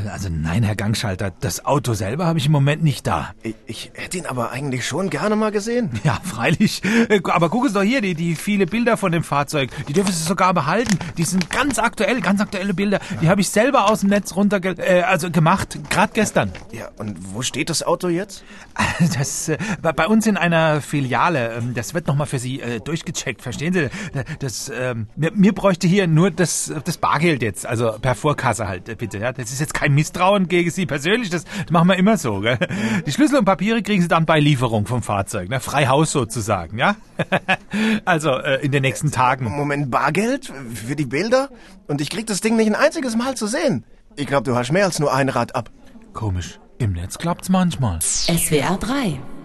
Also nein, Herr Gangschalter, das Auto selber habe ich im Moment nicht da. Ich hätte ihn aber eigentlich schon gerne mal gesehen. Ja, freilich. Aber guck es doch hier, die viele Bilder von dem Fahrzeug. Die dürfen Sie sogar behalten. Die sind ganz aktuelle Bilder. Die habe ich selber aus dem Netz gemacht, gerade gestern. Ja, und wo steht das Auto jetzt? Das bei uns in einer Filiale. Das wird nochmal für Sie durchgecheckt, verstehen Sie? Mir bräuchte hier nur das Bargeld jetzt, also per Vorkasse halt, bitte. Ja? Das ist jetzt kein Misstrauen gegen Sie persönlich, das machen wir immer so. Gell? Die Schlüssel und Papiere kriegen Sie dann bei Lieferung vom Fahrzeug, ne? Frei Haus sozusagen, ja? Also in den nächsten Tagen. Moment, Bargeld für die Bilder? Und ich krieg das Ding nicht ein einziges Mal zu sehen. Ich glaube, du hast mehr als nur ein Rad ab. Komisch, im Netz klappt's manchmal. SWR 3